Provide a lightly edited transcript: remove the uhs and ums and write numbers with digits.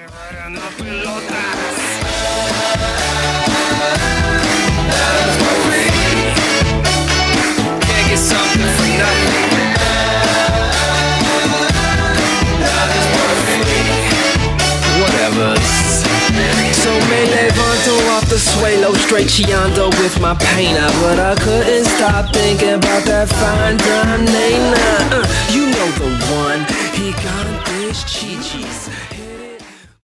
Can't get something for nothing. Whatever. So me levanto off the suelo, straight Chiondo with my painter. But I couldn't stop thinking about that fine dime Nina. You know the one, he got this Chi-Chi's.